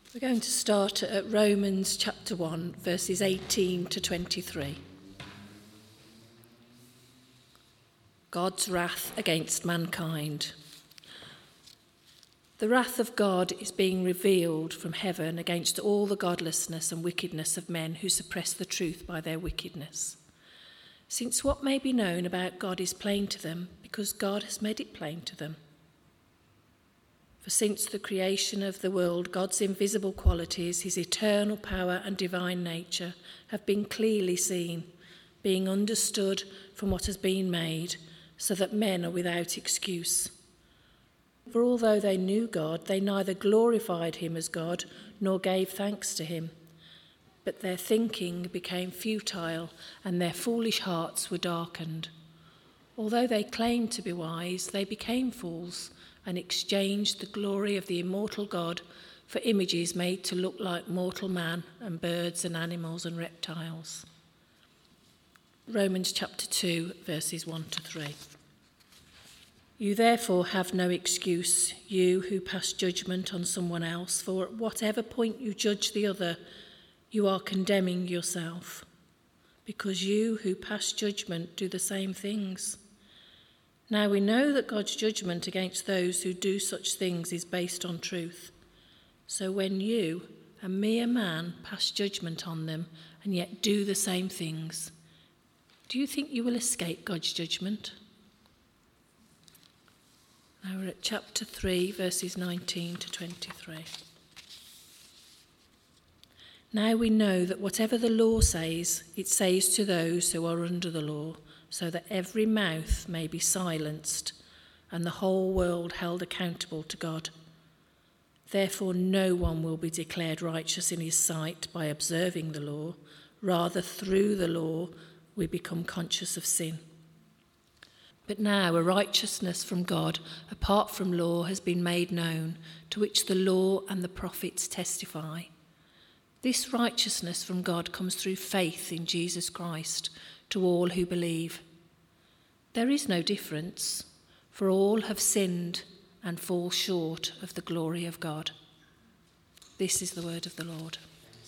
We're going to start at Romans chapter 1, verses 18 to 23. God's wrath against mankind. The wrath of God is being revealed from heaven against all the godlessness and wickedness of men who suppress the truth by their wickedness. Since what may be known about God is plain to them, because God has made it plain to them. For since the creation of the world, God's invisible qualities, his eternal power and divine nature, have been clearly seen, being understood from what has been made, so that men are without excuse. For although they knew God, they neither glorified him as God nor gave thanks to him. But their thinking became futile, and their foolish hearts were darkened. Although they claimed to be wise, they became fools, and exchanged the glory of the immortal God for images made to look like mortal man and birds and animals and reptiles. Romans chapter 2, verses 1 to 3. You therefore have no excuse, you who pass judgment on someone else, for at whatever point you judge the other, you are condemning yourself, because you who pass judgment do the same things. Now we know that God's judgment against those who do such things is based on truth. So when you, a mere man, pass judgment on them and yet do the same things, do you think you will escape God's judgment? Now we're at chapter 3, verses 19 to 23. Now we know that whatever the law says, it says to those who are under the law, so that every mouth may be silenced and the whole world held accountable to God. Therefore no one will be declared righteous in his sight by observing the law. Rather, through the law, we become conscious of sin. But now a righteousness from God, apart from law, has been made known, to which the law and the prophets testify. This righteousness from God comes through faith in Jesus Christ, to all who believe. There is no difference, for all have sinned and fall short of the glory of God. This is the word of the Lord.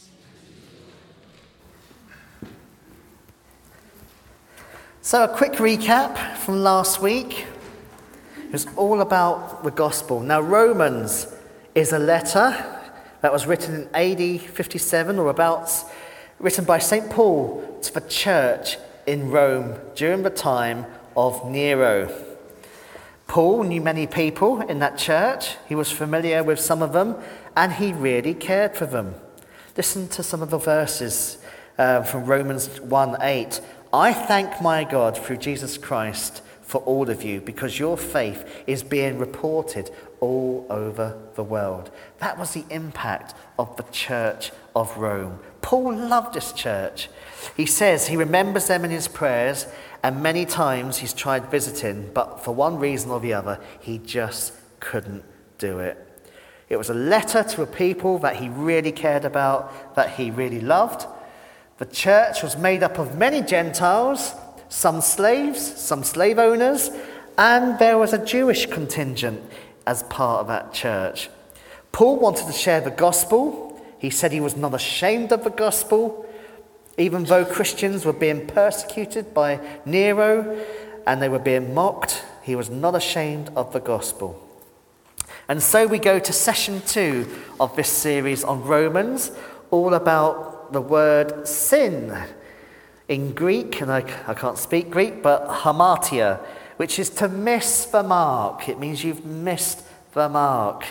So a quick recap from last week. It was all about the gospel. Now Romans is a letter that was written in AD 57 or abouts, written by St. Paul to the church in Rome during the time of Nero. Paul knew many people in that church. He was familiar with some of them, and he really cared for them. Listen to some of the verses from Romans 1:8. I thank my God through Jesus Christ for all of you, because your faith is being reported all over the world. That was the impact of the church of Rome. Paul loved this church. He says he remembers them in his prayers, and many times he's tried visiting, but for one reason or the other, he just couldn't do it. It was a letter to a people that he really cared about, that he really loved. The church was made up of many Gentiles, some slaves, some slave owners, and there was a Jewish contingent as part of that church. Paul wanted to share the gospel. He said he was not ashamed of the gospel, even though Christians were being persecuted by Nero and they were being mocked. He was not ashamed of the gospel. And so we go to session 2 of this series on Romans, all about the word sin. In Greek, and I can't speak Greek, but hamartia, which is to miss the mark. It means you've missed the mark.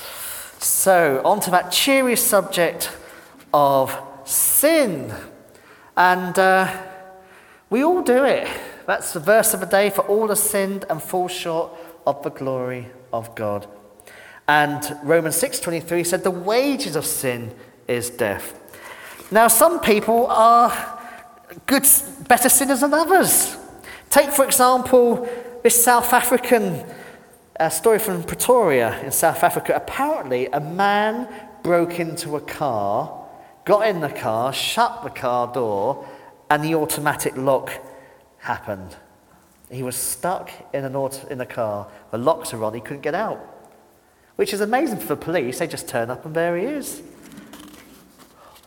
So, on to that cheery subject of sin. And we all do it. That's the verse of the day. For all have sinned and fall short of the glory of God. And Romans 6:23 said the wages of sin is death. Now, some people are better sinners than others. Take, for example, this South African story from Pretoria in South Africa. Apparently, a man broke into a car, got in the car, shut the car door, and the automatic lock happened. He was stuck in a car. The locks are on, he couldn't get out. Which is amazing for the police. They just turn up and there he is.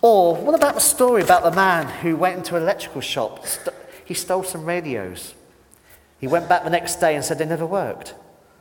Or what about the story about the man who went into an electrical shop? He stole some radios. He went back the next day and said they never worked.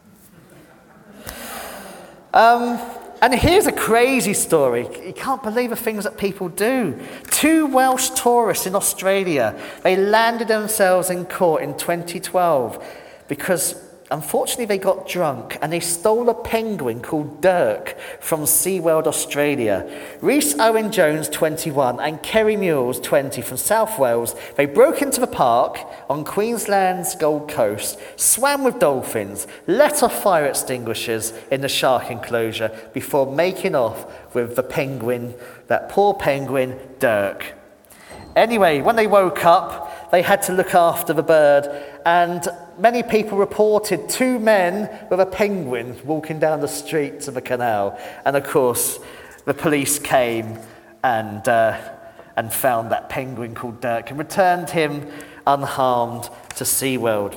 And here's a crazy story. You can't believe the things that people do. 2 Welsh tourists in Australia, they landed themselves in court in 2012 because unfortunately they got drunk and they stole a penguin called Dirk from SeaWorld Australia. Rhys Owen Jones, 21, and Kerry Mules, 20, from South Wales, they broke into the park on Queensland's Gold Coast, swam with dolphins, let off fire extinguishers in the shark enclosure before making off with the penguin, that poor penguin, Dirk. Anyway, when they woke up, they had to look after the bird, and many people reported 2 men with a penguin walking down the streets of the canal. And of course, the police came and found that penguin called Dirk and returned him unharmed to SeaWorld.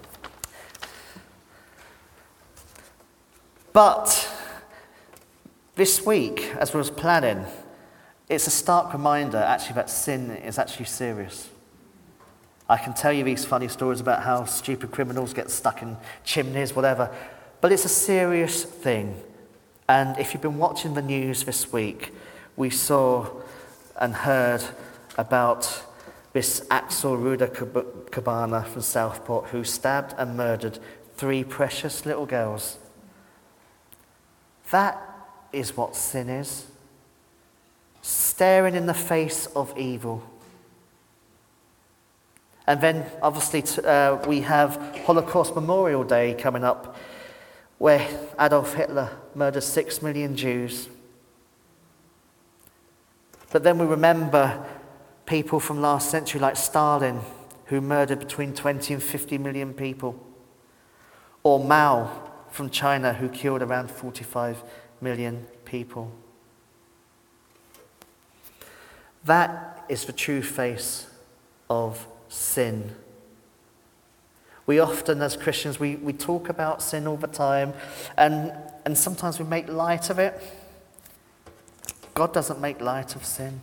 But this week, as we was planning, it's a stark reminder actually that sin is actually serious. I can tell you these funny stories about how stupid criminals get stuck in chimneys, whatever, but it's a serious thing. And if you've been watching the news this week, we saw and heard about this Axel Rudakabana from Southport who stabbed and murdered 3 precious little girls. That is what sin is. Staring in the face of evil. And then, obviously, we have Holocaust Memorial Day coming up, where Adolf Hitler murdered 6 million Jews. But then we remember people from last century like Stalin, who murdered between 20 and 50 million people. Or Mao from China, who killed around 45 million people. That is the true face of sin. We often, as Christians, we talk about sin all the time, and sometimes we make light of it. God doesn't make light of sin.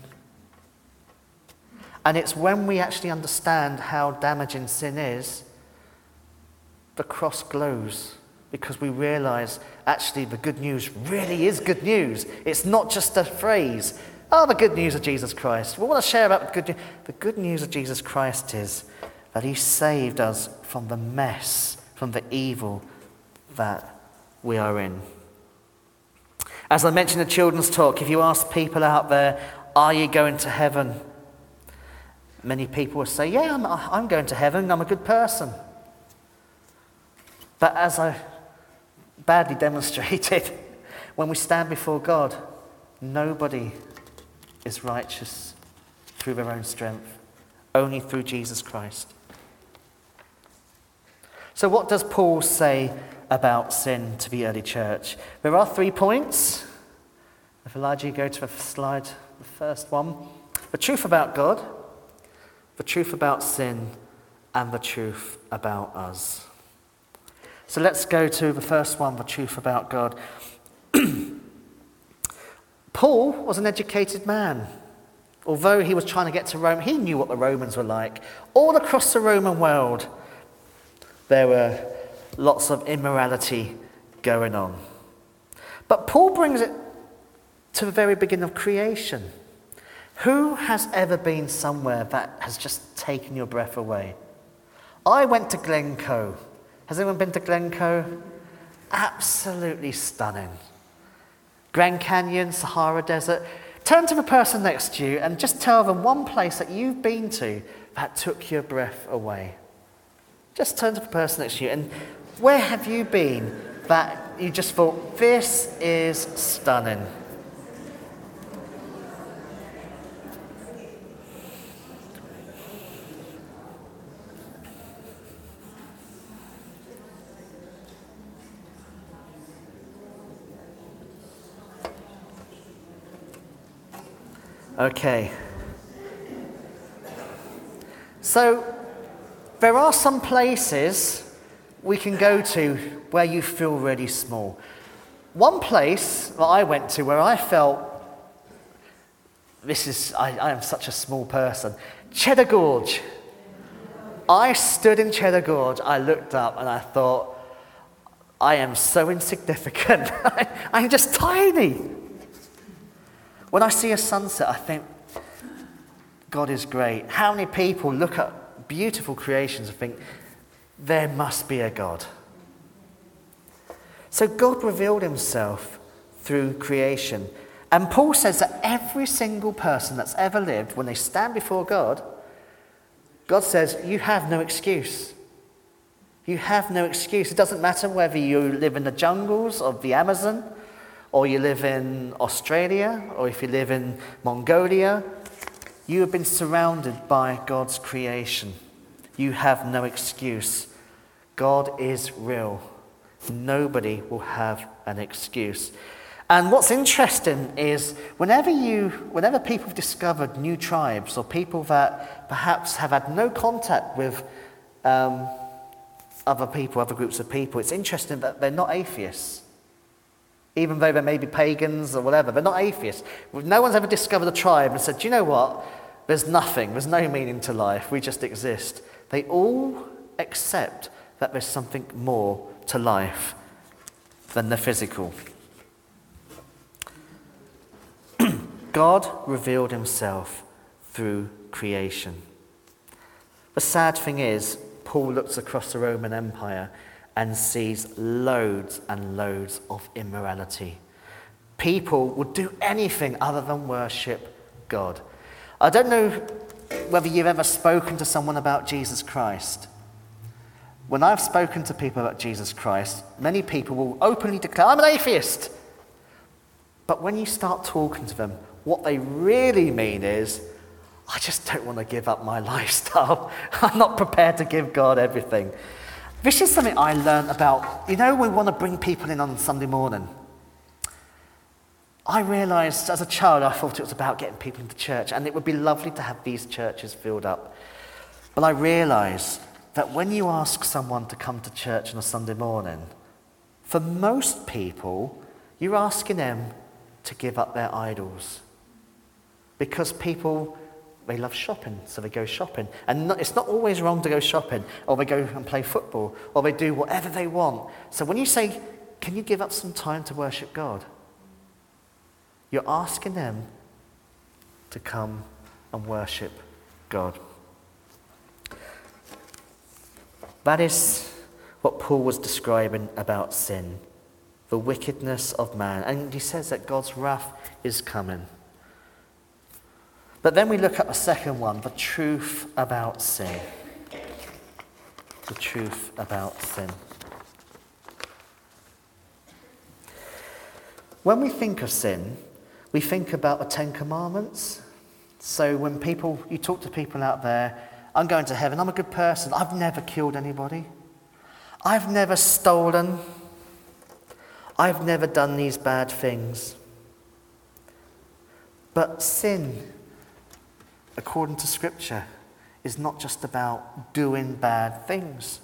And it's when we actually understand how damaging sin is, the cross glows, because we realize actually the good news really is good news. It's not just a phrase. Oh, the good news of Jesus Christ. We want to share about the good news. The good news of Jesus Christ is that he saved us from the mess, from the evil that we are in. As I mentioned in the children's talk, if you ask people out there, are you going to heaven? Many people will say, yeah, I'm going to heaven. I'm a good person. But as I badly demonstrated, when we stand before God, nobody is righteous through their own strength, only through Jesus Christ. So what does Paul say about sin to the early church? There are 3 points. If Elijah, you go to the slide, the first one. The truth about God, the truth about sin, and the truth about us. So let's go to the first one, the truth about God. Paul was an educated man. Although he was trying to get to Rome, he knew what the Romans were like. All across the Roman world, there were lots of immorality going on. But Paul brings it to the very beginning of creation. Who has ever been somewhere that has just taken your breath away? I went to Glencoe. Has anyone been to Glencoe? Absolutely stunning. Grand Canyon, Sahara Desert. Turn to the person next to you and just tell them one place that you've been to that took your breath away. Just turn to the person next to you and where have you been that you just thought, this is stunning? Okay. So, there are some places we can go to where you feel really small. One place that I went to where I felt I am such a small person. Cheddar Gorge. I stood in Cheddar Gorge, I looked up and I thought, I am so insignificant. I'm just tiny. When I see a sunset, I think, God is great. How many people look at beautiful creations and think, there must be a God? So God revealed himself through creation. And Paul says that every single person that's ever lived, when they stand before God, God says, you have no excuse. You have no excuse. It doesn't matter whether you live in the jungles of the Amazon, or you live in Australia, or if you live in Mongolia. You have been surrounded by God's creation. You have no excuse. God is real. Nobody will have an excuse. And what's interesting is whenever people have discovered new tribes or people that perhaps have had no contact with other people, other groups of people, it's interesting that they're not atheists. Even though they may be pagans or whatever, they're not atheists. No one's ever discovered a tribe and said, do you know what? There's nothing, there's no meaning to life, we just exist. They all accept that there's something more to life than the physical. God revealed himself through creation. The sad thing is, Paul looks across the Roman Empire and sees loads and loads of immorality. People would do anything other than worship God. I don't know whether you've ever spoken to someone about Jesus Christ. When I've spoken to people about Jesus Christ, many people will openly declare, I'm an atheist. But when you start talking to them, what they really mean is, I just don't want to give up my lifestyle. I'm not prepared to give God everything. This is something I learned about, we want to bring people in on Sunday morning. I realised as a child, I thought it was about getting people into church, and it would be lovely to have these churches filled up. But I realised that when you ask someone to come to church on a Sunday morning, for most people, you're asking them to give up their idols. Because people, they love shopping, so they go shopping. And it's not always wrong to go shopping, or they go and play football, or they do whatever they want. So when you say, can you give up some time to worship God? You're asking them to come and worship God. That is what Paul was describing about sin, the wickedness of man. And he says that God's wrath is coming. But then we look at the second one, the truth about sin. The truth about sin. When we think of sin, we think about the Ten Commandments. So when you talk to people out there, I'm going to heaven, I'm a good person, I've never killed anybody, I've never stolen, I've never done these bad things. But sin, according to Scripture, is not just about doing bad things.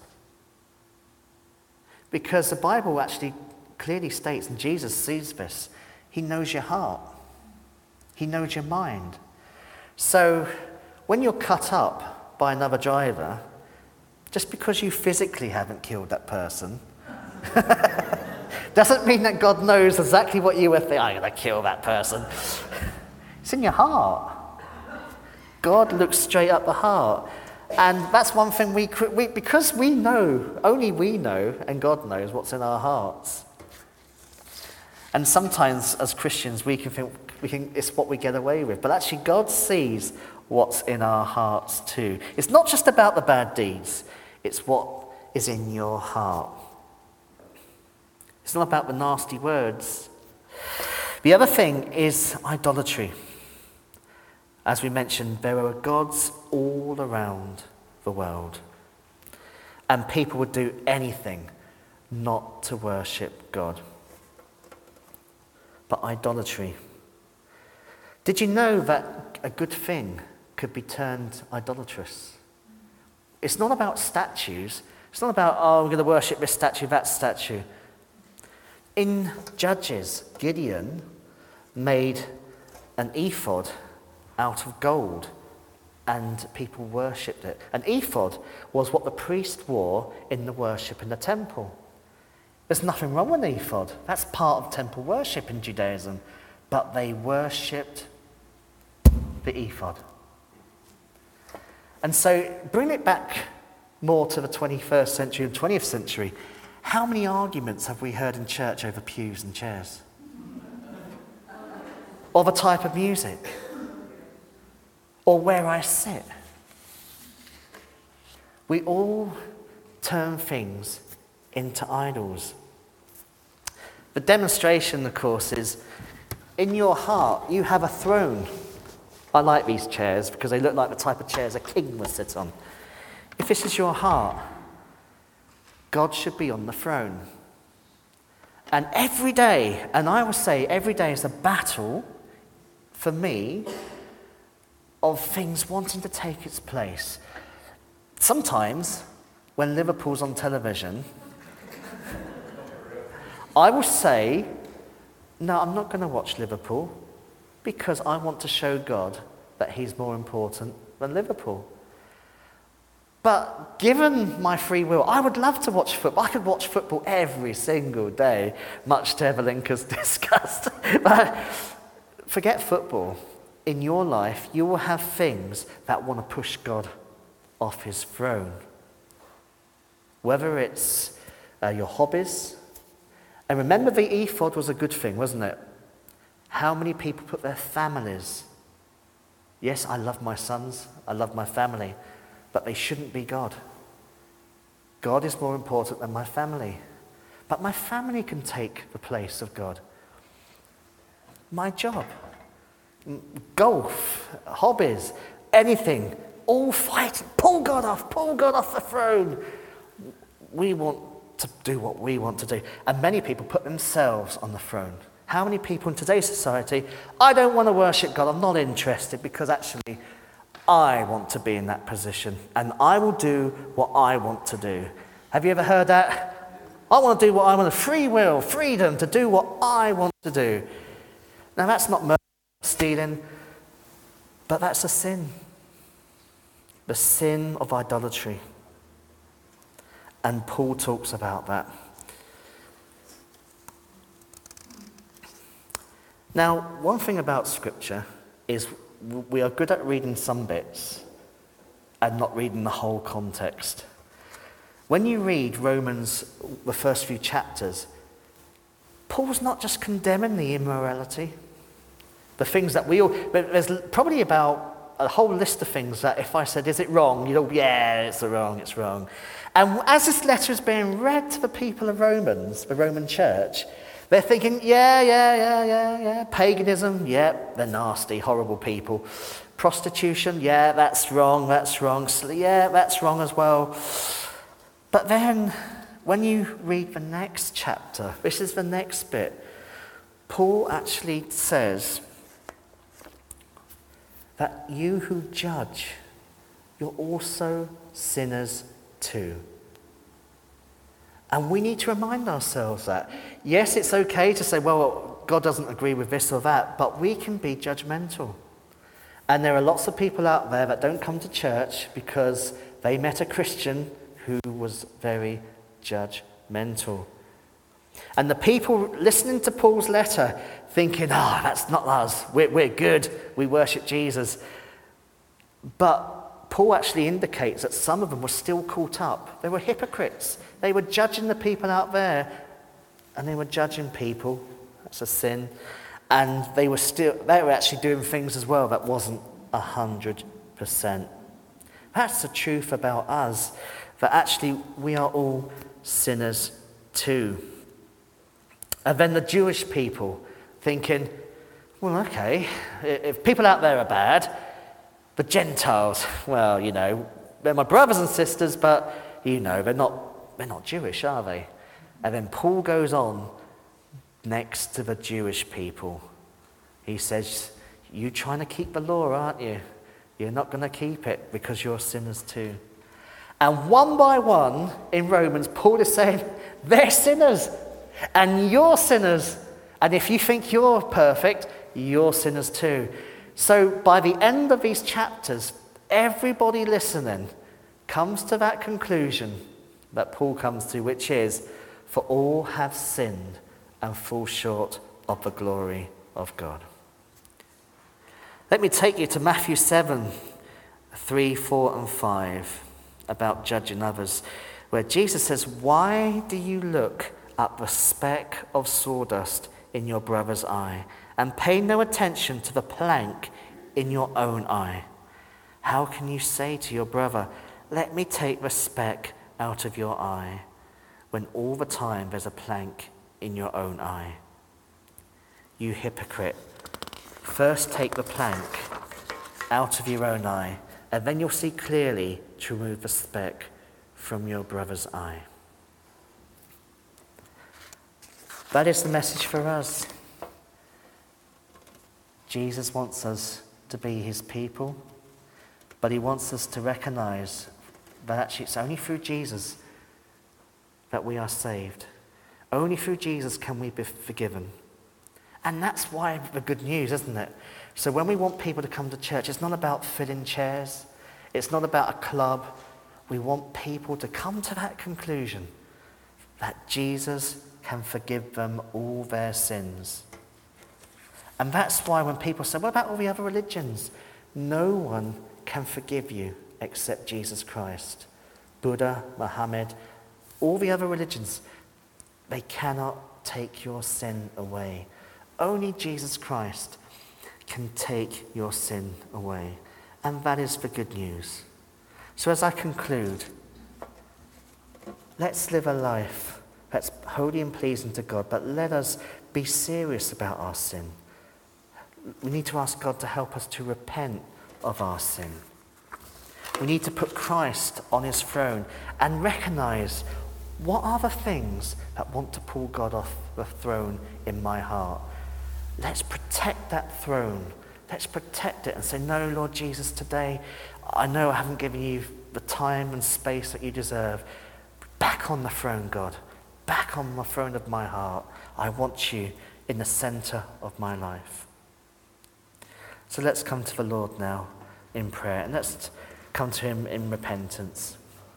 Because the Bible actually clearly states, and Jesus sees this, he knows your heart. He knows your mind. So when you're cut up by another driver, just because you physically haven't killed that person, doesn't mean that God knows exactly what you were thinking. I'm going to kill that person. It's in your heart. God looks straight up the heart. And that's one thing because we know, only we know, and God knows what's in our hearts. And sometimes as Christians we can think it's what we get away with. But actually God sees what's in our hearts too. It's not just about the bad deeds. It's what is in your heart. It's not about the nasty words. The other thing is idolatry. As we mentioned, there are gods all around the world. And people would do anything not to worship God. But idolatry. Did you know that a good thing could be turned idolatrous? It's not about statues. It's not about, I'm going to worship this statue, that statue. In Judges, Gideon made an ephod out of gold, and people worshipped it. An ephod was what the priest wore in the worship in the temple. There's nothing wrong with an ephod. That's part of temple worship in Judaism. But they worshipped the ephod. And so bring it back more to the 21st century and 20th century. How many arguments have we heard in church over pews and chairs? Or the type of music? Or where I sit? We all turn things into idols. The demonstration, of course, is in your heart you have a throne. I like these chairs because they look like the type of chairs a king would sit on. If this is your heart, God should be on the throne. And every day, and I will say every day is a battle for me of things wanting to take its place. Sometimes, when Liverpool's on television, I will say, no, I'm not going to watch Liverpool because I want to show God that he's more important than Liverpool. But given my free will, I would love to watch football. I could watch football every single day, much to Evelinka's disgust. But forget football. In your life, you will have things that want to push God off his throne. Whether it's your hobbies. And remember, the ephod was a good thing, wasn't it? How many people put their families? Yes, I love my sons, I love my family, but they shouldn't be God. God is more important than my family. But my family can take the place of God. My job, golf, hobbies, anything, all fighting, pull God off the throne. We want to do what we want to do. And many people put themselves on the throne. How many people in today's society, I don't want to worship God, I'm not interested because actually I want to be in that position and I will do what I want to do. Have you ever heard that? I want to do what I want, free will, freedom to do what I want to do. Now that's not murder, stealing, but that's a sin. The sin of idolatry. And Paul talks about that. Now, one thing about Scripture is we are good at reading some bits and not reading the whole context. When you read Romans, the first few chapters, Paul's not just condemning the immorality, the things that we all... But there's probably about a whole list of things that if I said, is it wrong? You'd all, yeah, it's wrong. And as this letter is being read to the people of Romans, the Roman church, they're thinking, yeah. Paganism, yeah, they're nasty, horrible people. Prostitution, yeah, that's wrong. Yeah, that's wrong as well. But then, when you read the next chapter, this is the next bit, Paul actually says that you who judge, you're also sinners too. And we need to remind ourselves that. Yes, it's okay to say, well, God doesn't agree with this or that, but we can be judgmental. And there are lots of people out there that don't come to church because they met a Christian who was very judgmental. And the people listening to Paul's letter thinking, that's not us, we're good, we worship Jesus. But Paul actually indicates that some of them were still caught up. They were hypocrites. They were judging the people out there, and they were judging people. That's a sin. And they were actually doing things as well that wasn't 100%. That's the truth about us, that actually we are all sinners too. And then the Jewish people thinking, well, okay, if people out there are bad, the Gentiles, well, they're my brothers and sisters, but, they're not Jewish, are they? And then Paul goes on next to the Jewish people. He says, you trying to keep the law, aren't you? You're not going to keep it because you're sinners too. And one by one in Romans, Paul is saying, they're sinners and you're sinners. And if you think you're perfect, you're sinners too. So by the end of these chapters, everybody listening comes to that conclusion that Paul comes to, which is, for all have sinned and fall short of the glory of God. Let me take you to Matthew 7, 3, 4 and 5, about judging others, where Jesus says, why do you look at the speck of sawdust in your brother's eye and pay no attention to the plank in your own eye? How can you say to your brother, let me take the speck out of your eye, when all the time there's a plank in your own eye? You hypocrite, first take the plank out of your own eye, and then you'll see clearly to remove the speck from your brother's eye. That is the message for us. Jesus wants us to be his people, but he wants us to recognize that actually it's only through Jesus that we are saved. Only through Jesus can we be forgiven. And that's why the good news, isn't it? So when we want people to come to church, it's not about filling chairs. It's not about a club. We want people to come to that conclusion that Jesus can forgive them all their sins. And that's why when people say, what about all the other religions? No one can forgive you except Jesus Christ. Buddha, Muhammad, all the other religions, they cannot take your sin away. Only Jesus Christ can take your sin away. And that is the good news. So as I conclude, let's live a life that's holy and pleasing to God, but let us be serious about our sin. We need to ask God to help us to repent of our sin. We need to put Christ on his throne and recognize, what are the things that want to pull God off the throne in my heart? Let's protect that throne. Let's protect it and say, no, Lord Jesus, today, I know I haven't given you the time and space that you deserve. Back on the throne, God. Back on the throne of my heart. I want you in the center of my life. So let's come to the Lord now in prayer, and let's come to him in repentance.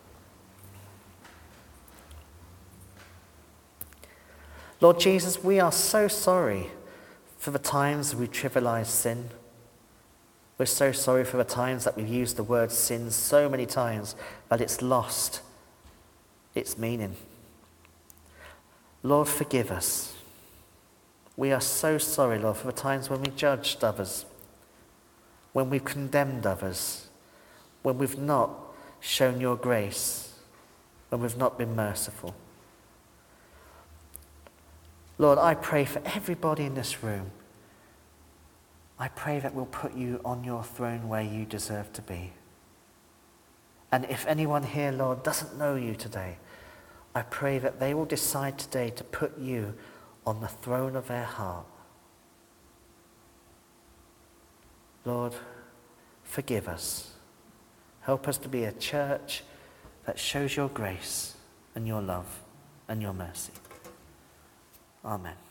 Lord Jesus, we are so sorry for the times we trivialize sin. We're so sorry for the times that we've used the word sin so many times that it's lost its meaning. Lord, forgive us. We are so sorry, Lord, for the times when we judged others, when we've condemned others, when we've not shown your grace, when we've not been merciful. Lord, I pray for everybody in this room. I pray that we'll put you on your throne where you deserve to be. And if anyone here, Lord, doesn't know you today, I pray that they will decide today to put you on the throne of their heart. Lord, forgive us. Help us to be a church that shows your grace and your love and your mercy. Amen.